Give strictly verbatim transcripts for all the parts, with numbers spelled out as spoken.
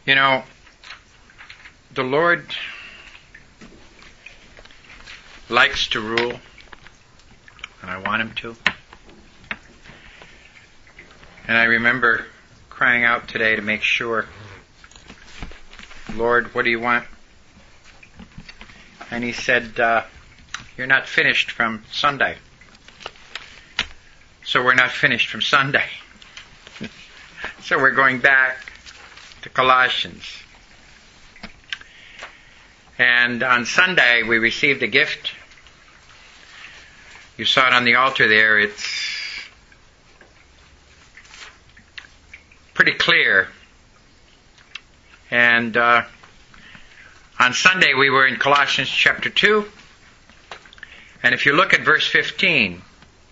You know, the Lord likes to rule, and I want Him to. And I remember crying out today to make sure, Lord, what do you want? And He said, uh, you're not finished from Sunday. So we're not finished from Sunday. So we're going back to Colossians. And on Sunday we received a gift. You saw it on the altar there. It's pretty clear. And uh, on Sunday we were in Colossians chapter two. And if you look at verse fifteen,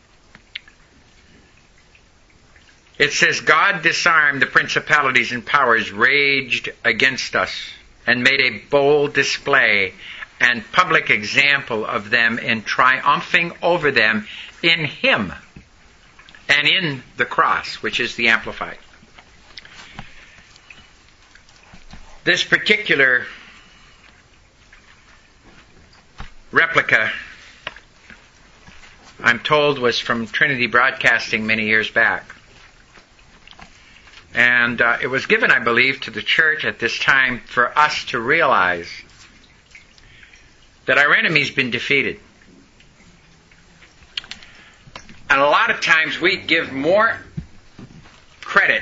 it says, God disarmed the principalities and powers raged against us and made a bold display and public example of them in triumphing over them in Him and in the cross, which is the Amplified. This particular replica, I'm told, was from Trinity Broadcasting many years back. And uh, it was given, I believe, to the church at this time for us to realize that our enemy's been defeated. And a lot of times we give more credit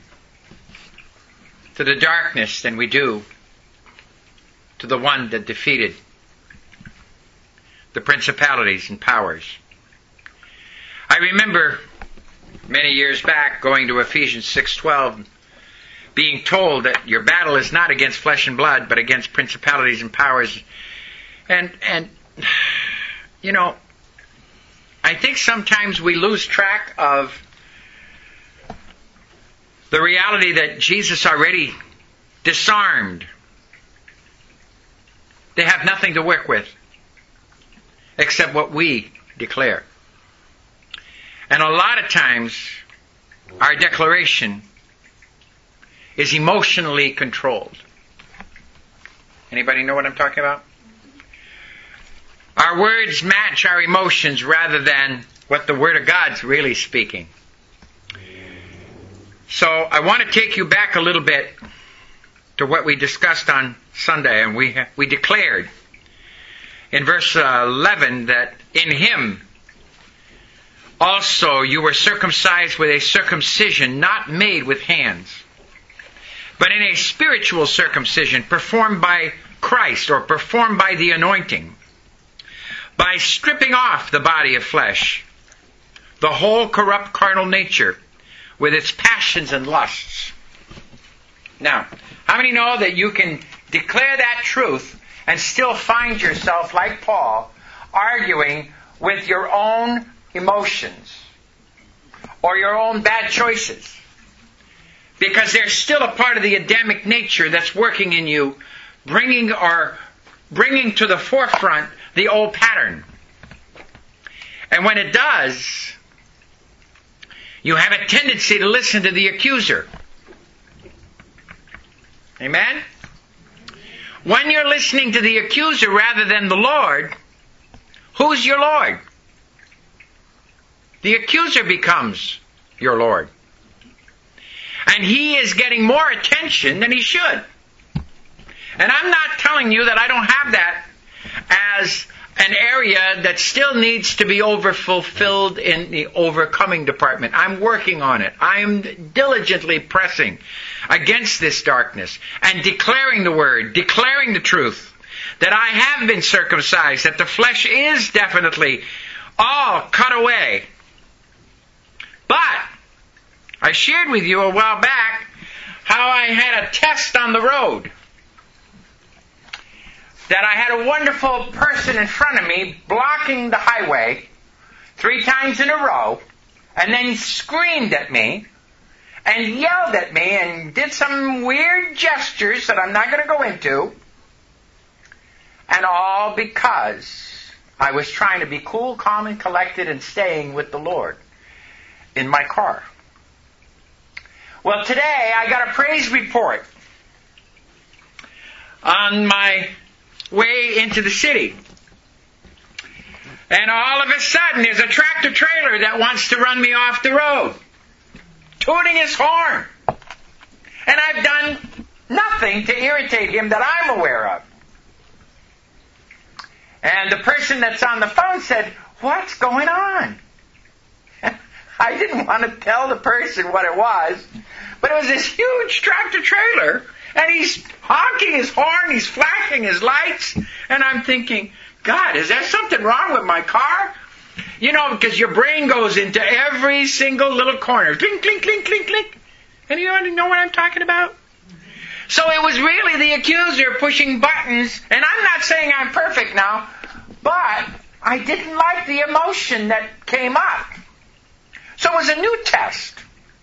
to the darkness than we do to the one that defeated the principalities and powers. I remember many years back going to Ephesians six twelve, being told that your battle is not against flesh and blood, but against principalities and powers. And, and you know, I think sometimes we lose track of the reality that Jesus already disarmed. They have nothing to work with except what we declare. And a lot of times, our declaration is emotionally controlled. Anybody know what I'm talking about? Our words match our emotions rather than what the Word of God's really speaking. So I want to take you back a little bit to what we discussed on Sunday, and we we declared in verse eleven that in Him also you were circumcised with a circumcision not made with hands, but in a spiritual circumcision performed by Christ, or performed by the anointing, by stripping off the body of flesh, the whole corrupt carnal nature with its passions and lusts. Now, how many know that you can declare that truth and still find yourself, like Paul, arguing with your own emotions or your own bad choices? Because there's still a part of the Adamic nature that's working in you, bringing or bringing to the forefront the old pattern. And when it does, you have a tendency to listen to the accuser. Amen? When you're listening to the accuser rather than the Lord, who's your Lord? The accuser becomes your Lord. And he is getting more attention than he should. And I'm not telling you that I don't have that as an area that still needs to be overfulfilled in the overcoming department. I'm working on it. I'm diligently pressing against this darkness and declaring the word, declaring the truth, that I have been circumcised, that the flesh is definitely all cut away. But I shared with you a while back how I had a test on the road. That I had a wonderful person in front of me blocking the highway three times in a row, and then screamed at me and yelled at me and did some weird gestures that I'm not going to go into. And all because I was trying to be cool, calm, and collected and staying with the Lord in my car. Well, today I got a praise report on my way into the city. And all of a sudden, there's a tractor trailer that wants to run me off the road, tooting his horn. And I've done nothing to irritate him that I'm aware of. And the person that's on the phone said, "What's going on?" I didn't want to tell the person what it was, but it was this huge tractor trailer, and he's honking his horn, he's flashing his lights, and I'm thinking, God, is there something wrong with my car? You know, because your brain goes into every single little corner. Clink, clink, clink, clink, clink. Anyone know what I'm talking about? So it was really the accuser pushing buttons, and I'm not saying I'm perfect now, but I didn't like the emotion that came up. So it was a new test.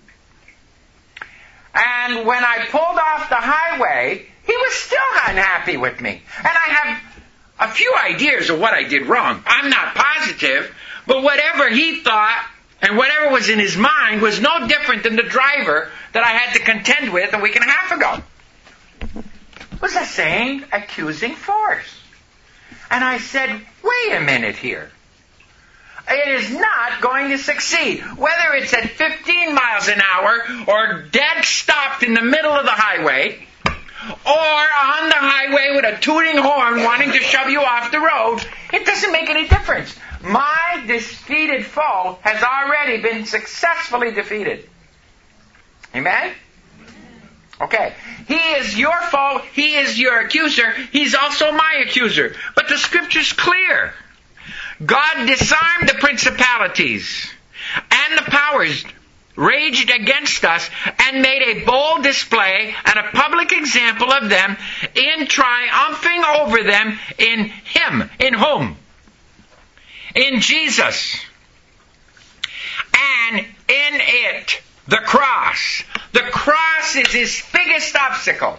And when I pulled off the highway, he was still unhappy with me. And I have a few ideas of what I did wrong. I'm not positive, but whatever he thought and whatever was in his mind was no different than the driver that I had to contend with a week and a half ago. It was the same accusing force. And I said, wait a minute here. It is not going to succeed. Whether it's at fifteen miles an hour or dead stopped in the middle of the highway or on the highway with a tooting horn wanting to shove you off the road, it doesn't make any difference. My defeated foe has already been successfully defeated. Amen? Okay. He is your foe. He is your accuser. He's also my accuser. But the Scripture's clear. God disarmed the principalities and the powers raged against us and made a bold display and a public example of them in triumphing over them in Him. In whom? In Jesus. And in it, the cross. The cross is His biggest obstacle.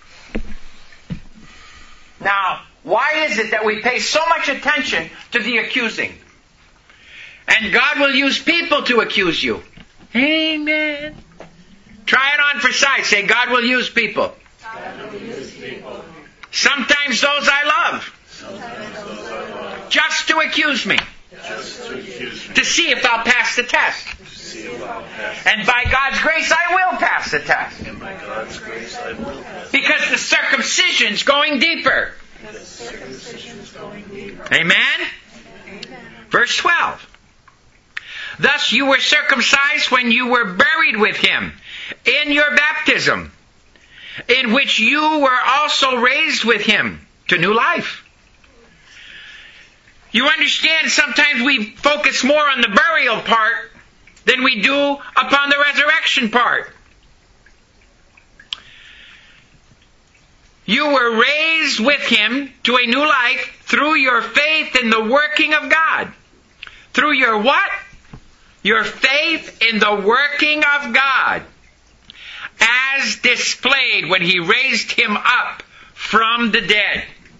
Now, why is it that we pay so much attention to the accusing? And God will use people to accuse you. Amen. Try it on for size. Say, God will use people. God will use people. Sometimes those I love. Sometimes those I love. Just to accuse me. Just to accuse me. To see if I'll pass the test. To see if I'll pass. And by God's grace, I will pass the test. And by God's grace, I will pass. Because the circumcision's going deeper. The circumcision is going deeper. Amen? Amen? Verse twelve. Thus you were circumcised when you were buried with Him in your baptism, in which you were also raised with Him to new life. You understand, sometimes we focus more on the burial part than we do upon the resurrection part. You were raised with Him to a new life through your faith in the working of God. Through your what? Your faith in the working of God, as displayed when He raised Him up from the dead.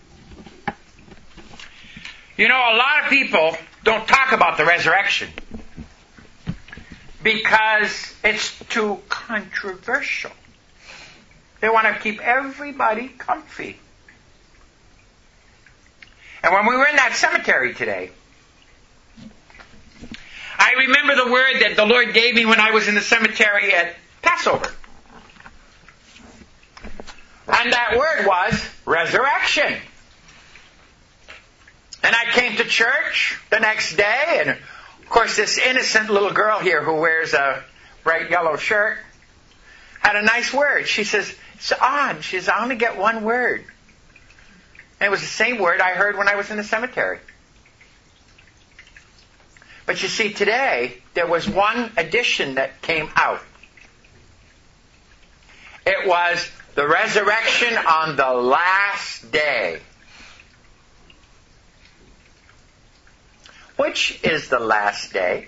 You know, a lot of people don't talk about the resurrection because it's too controversial. They want to keep everybody comfy. And when we were in that cemetery today, I remember the word that the Lord gave me when I was in the cemetery at Passover. And that word was resurrection. And I came to church the next day, and of course this innocent little girl here who wears a bright yellow shirt had a nice word. She says, it's odd. She says, I only get one word. And it was the same word I heard when I was in the cemetery. But you see, today, there was one addition that came out. It was the resurrection on the last day. Which is the last day?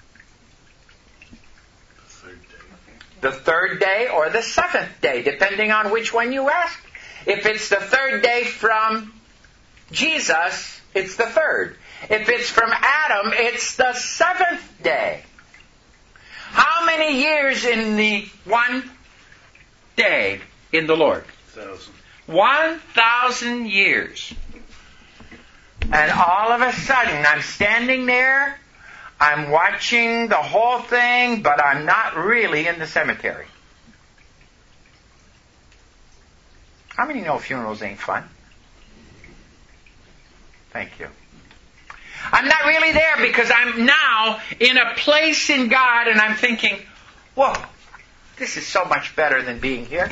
The third day. The third day or the seventh day, depending on which one you ask. If it's the third day from Jesus, it's the third. If it's from Adam, it's the seventh day. How many years in the one day in the Lord? Thousand. One thousand years. And all of a sudden, I'm standing there, I'm watching the whole thing, but I'm not really in the cemetery. How many know funerals ain't fun? Thank you. I'm not really there because I'm now in a place in God and I'm thinking, whoa, this is so much better than being here.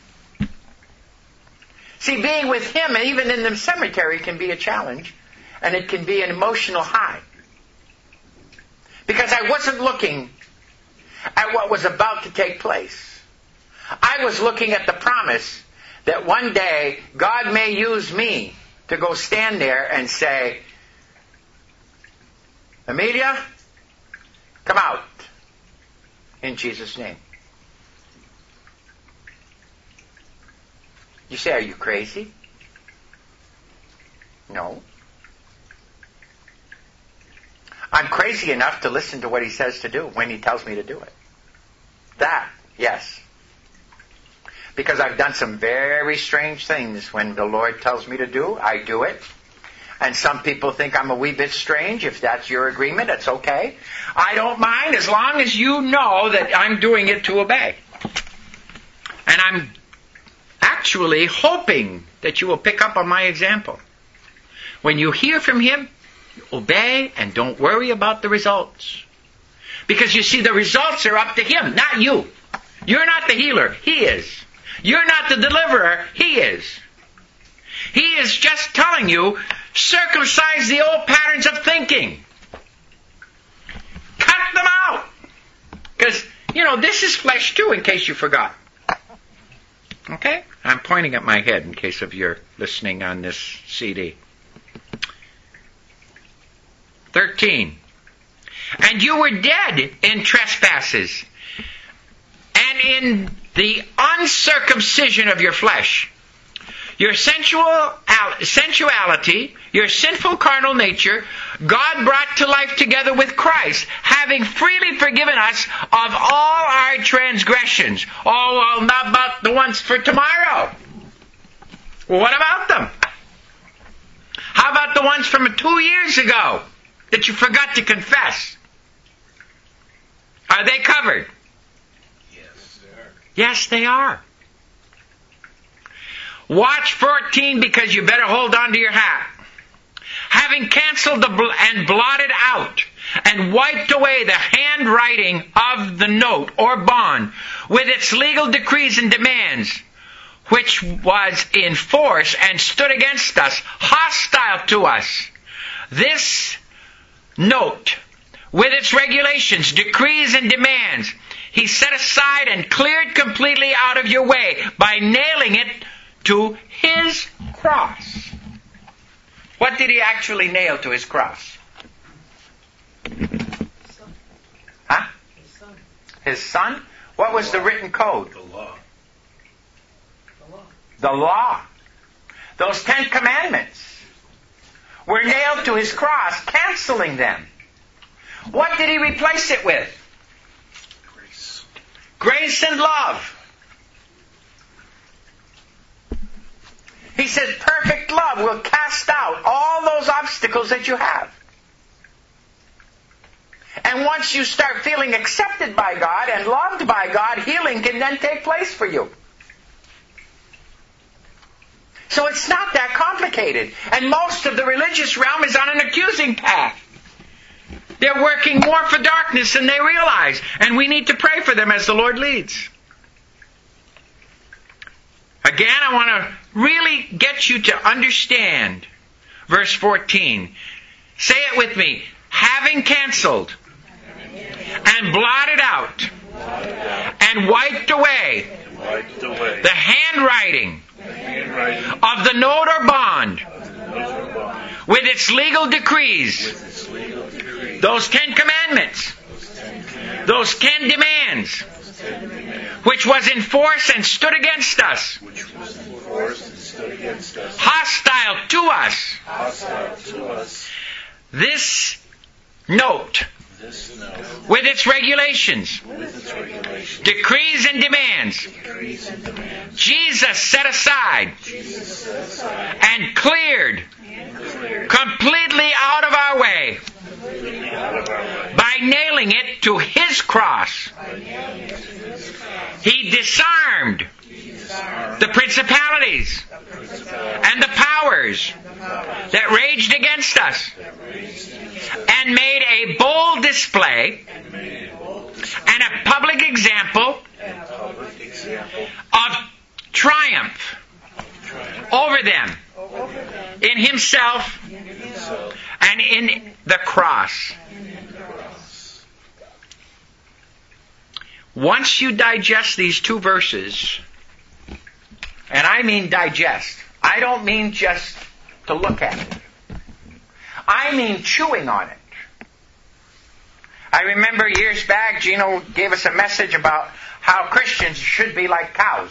See, being with Him, even in the cemetery, can be a challenge. And it can be an emotional high. Because I wasn't looking at what was about to take place. I was looking at the promise that one day God may use me to go stand there and say, Amelia, come out in Jesus' name. You say, are you crazy? No. I'm crazy enough to listen to what He says to do when He tells me to do it. That, yes. Because I've done some very strange things when the Lord tells me to do, I do it. And some people think I'm a wee bit strange. If that's your agreement, it's okay. I don't mind as long as you know that I'm doing it to obey. And I'm actually hoping that you will pick up on my example. When you hear from Him, obey and don't worry about the results. Because you see, the results are up to Him, not you. You're not the healer. He is. You're not the deliverer. He is. He is just telling you, circumcise the old patterns of thinking. Cut them out. Because, you know, this is flesh too, in case you forgot. Okay? I'm pointing at my head in case of your listening on this C D. thirteen. And you were dead in trespasses and in the uncircumcision of your flesh. Your sensual sensuality, your sinful carnal nature, God brought to life together with Christ, having freely forgiven us of all our transgressions. Oh, well, not about the ones for tomorrow. Well, what about them? How about the ones from two years ago that you forgot to confess? Are they covered? Yes, they are. Yes, they are. Watch fourteen, because you better hold on to your hat. Having canceled the bl- and blotted out and wiped away the handwriting of the note or bond with its legal decrees and demands, which was in force and stood against us, hostile to us. This note, with its regulations, decrees, and demands, He set aside and cleared completely out of your way by nailing it to His cross. What did He actually nail to His cross? Huh? His son. His Son? What was the written code? The law. The law. The law. Those Ten Commandments were nailed to His cross, canceling them. What did He replace it with? Grace. Grace and love. He said perfect love will cast out all those obstacles that you have. And once you start feeling accepted by God and loved by God, healing can then take place for you. So it's not that complicated. And most of the religious realm is on an accusing path. They're working more for darkness than they realize. And we need to pray for them as the Lord leads. Again, I want to really get you to understand verse fourteen. Say it with me. Having canceled and blotted out and wiped away Wiped away. the handwriting The handwriting of the note or bond of the note or bond with its legal decrees, with its legal decree. those Ten Commandments, Those Ten Commandments. those ten demands, Those Ten Commandments. which was in force and stood against us, Which was in force and stood against us. hostile to us. Hostile to us. This note This know, with its regulations, with its regulations, decrees and demands, decrees and demands, Jesus set aside Jesus set aside and cleared and cleared completely out of our way completely out of our way. by nailing it to His cross. He disarmed the principalities and the powers that raged against us and made a bold display and a public example Public example of triumph over them in Himself himself and in the cross. in the cross. Once you digest these two verses, and I mean digest, I don't mean just to look at it. I mean chewing on it. I remember years back, Gino gave us a message about how Christians should be like cows.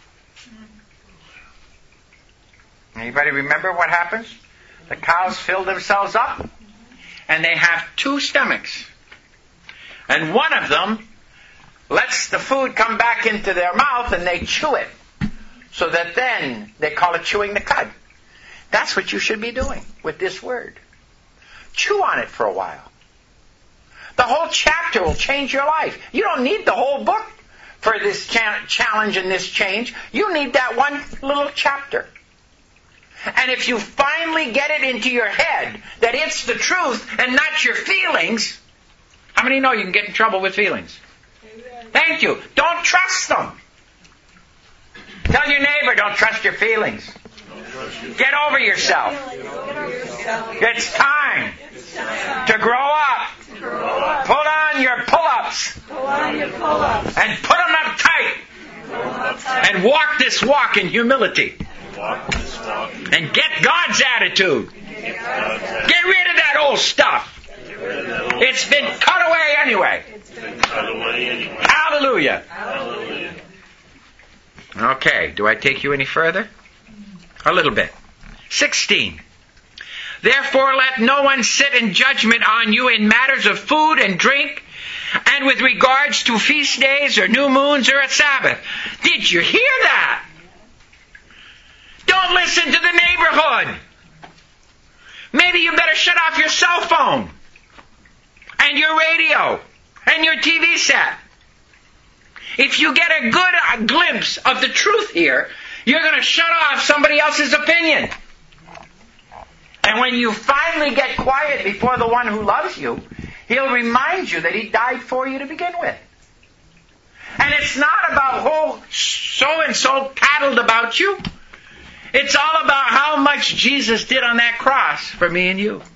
Anybody remember what happens? The cows fill themselves up, and they have two stomachs. And one of them lets the food come back into their mouth, and they chew it. So that then they call it chewing the cud. That's what you should be doing with this word. Chew on it for a while. The whole chapter will change your life. You don't need the whole book for this cha- challenge and this change. You need that one little chapter. And if you finally get it into your head that it's the truth and not your feelings, how many know you can get in trouble with feelings? Thank you. Don't trust them. Tell your neighbor, don't trust your feelings. Get over yourself. It's time to grow up. Put on your pull-ups and put them up tight and walk this walk in humility Walk this walk. and get God's attitude. Get rid of that old stuff. It's been cut away anyway. Cut away anyway. Hallelujah. Hallelujah. Okay, do I take you any further? A little bit. sixteen. Therefore let no one sit in judgment on you in matters of food and drink, and with regards to feast days or new moons or a Sabbath. Did you hear that? Don't listen to the neighborhood. Maybe you better shut off your cell phone and your radio and your T V set. If you get a good a glimpse of the truth here, you're going to shut off somebody else's opinion. And when you finally get quiet before the one who loves you, He'll remind you that He died for you to begin with. And it's not about who so-and-so tattled about you. It's all about how much Jesus did on that cross for me and you.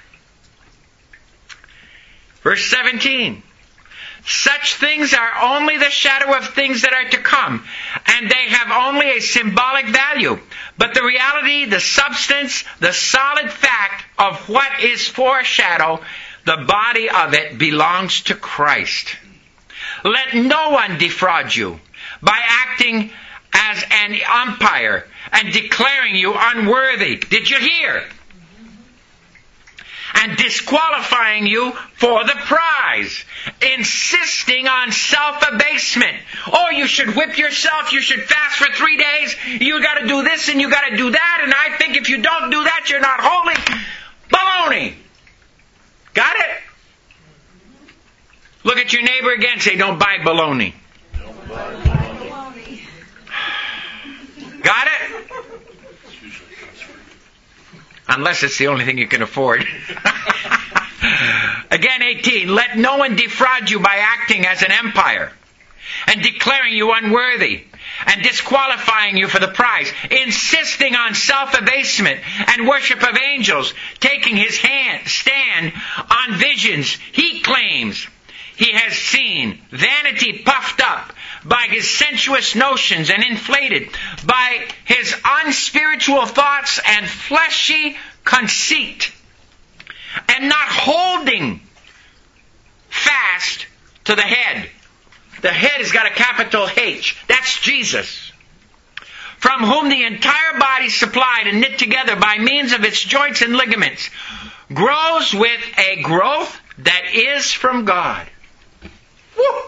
Verse seventeen. Such things are only the shadow of things that are to come, and they have only a symbolic value. But the reality, the substance, the solid fact of what is foreshadow, the body of it belongs to Christ. Let no one defraud you by acting as an umpire and declaring you unworthy. Did you hear? And disqualifying you for the prize, insisting on self-abasement. Oh, you should whip yourself, you should fast for three days, you got to do this and you got to do that, and I think if you don't do that, you're not holy. Baloney. Got it? Look at your neighbor again, say, don't buy baloney. Got it? Unless it's the only thing you can afford. Again, eighteen. Let no one defraud you by acting as an empire and declaring you unworthy and disqualifying you for the prize, insisting on self-abasement and worship of angels, taking his hand, stand on visions he claims he has seen, vanity puffed up by his sensuous notions and inflated by his unspiritual thoughts and fleshy conceit, and not holding fast to the head. The head has got a capital H. That's Jesus. From whom the entire body, supplied and knit together by means of its joints and ligaments, grows with a growth that is from God. Woo!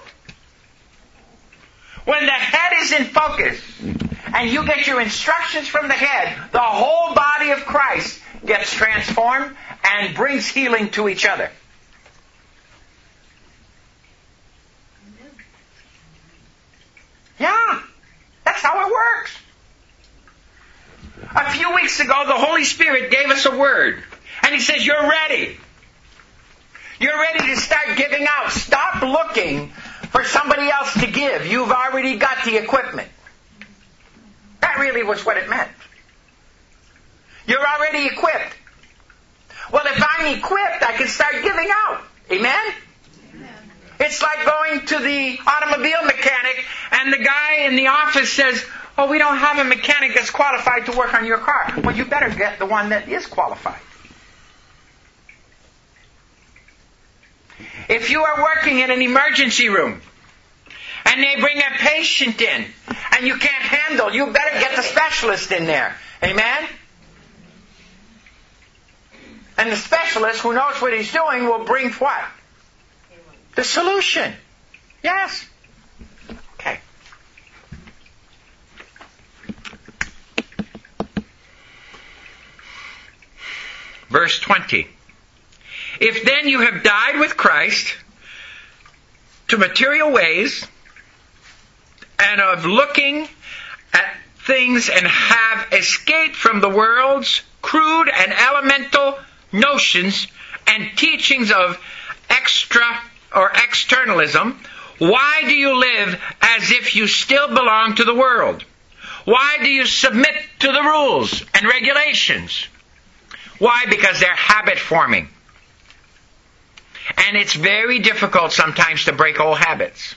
When the head is in focus and you get your instructions from the head, the whole body of Christ gets transformed and brings healing to each other. Yeah, that's how it works. A few weeks ago, the Holy Spirit gave us a word. And He says, you're ready. You're ready to start giving out. Stop looking for somebody else to give. You've already got the equipment. That really was what it meant. You're already equipped. Well, if I'm equipped, I can start giving out. Amen? Amen. It's like going to the automobile mechanic and the guy in the office says, oh, we don't have a mechanic that's qualified to work on your car. Well, you better get the one that is qualified. If you are working in an emergency room and they bring a patient in and you can't handle, you better get the specialist in there. Amen? And the specialist who knows what he's doing will bring what? The solution. Yes. Okay. Verse twenty. If then you have died with Christ to material ways and of looking at things and have escaped from the world's crude and elemental notions and teachings of extra or externalism, why do you live as if you still belong to the world? Why do you submit to the rules and regulations? Why? Because they're habit forming. And it's very difficult sometimes to break old habits.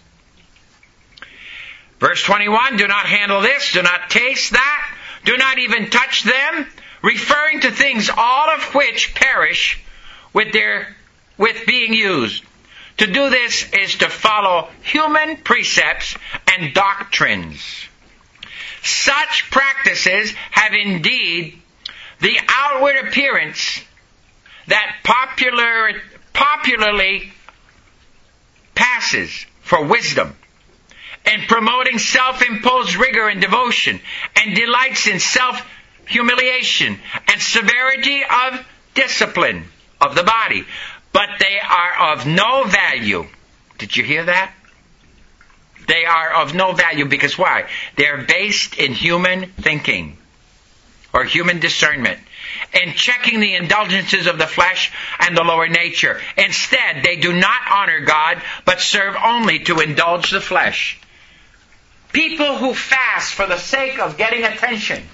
Verse twenty-one, do not handle this, do not taste that, do not even touch them, referring to things all of which perish with their with being used. To do this is to follow human precepts and doctrines. Such practices have indeed the outward appearance that popular, popularly passes for wisdom, and promoting self-imposed rigor and devotion, and delights in self-humiliation and severity of discipline of the body. But they are of no value. Did you hear that? They are of no value because why? They're based in human thinking or human discernment, and checking the indulgences of the flesh and the lower nature. Instead, they do not honor God, but serve only to indulge the flesh. People who fast for the sake of getting attention,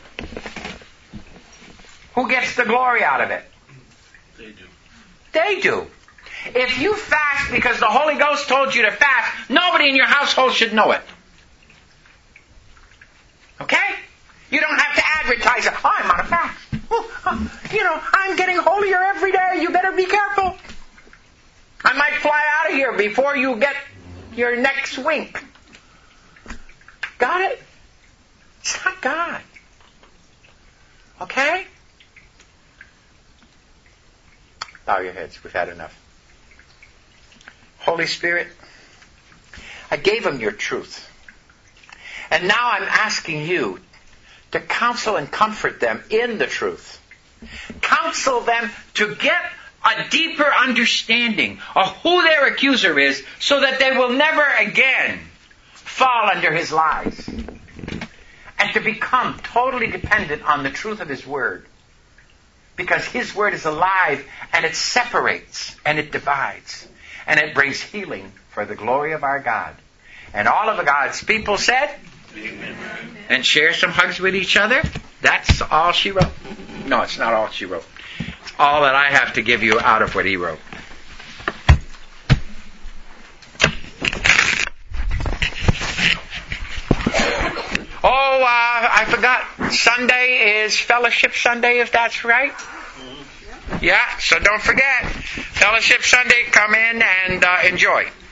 who gets the glory out of it? They do. They do. If you fast because the Holy Ghost told you to fast, nobody in your household should know it. Okay? You don't have to advertise it. Oh, I'm on a fast. Oh, you know, I'm getting holier every day. You better be careful. I might fly out of here before you get your next wink. Got it? It's not God. Okay? Bow your heads. We've had enough. Holy Spirit, I gave them your truth. And now I'm asking you to counsel and comfort them in the truth. Counsel them to get a deeper understanding of who their accuser is so that they will never again fall under his lies. And to become totally dependent on the truth of his word. Because his word is alive and it separates and it divides. And it brings healing for the glory of our God. And all of God's people said, amen. And share some hugs with each other. That's all she wrote. No, it's not all she wrote. It's all that I have to give you out of what he wrote. Oh, uh, I forgot. Sunday is Fellowship Sunday, if that's right. Yeah, so don't forget. Fellowship Sunday, come in and uh, enjoy.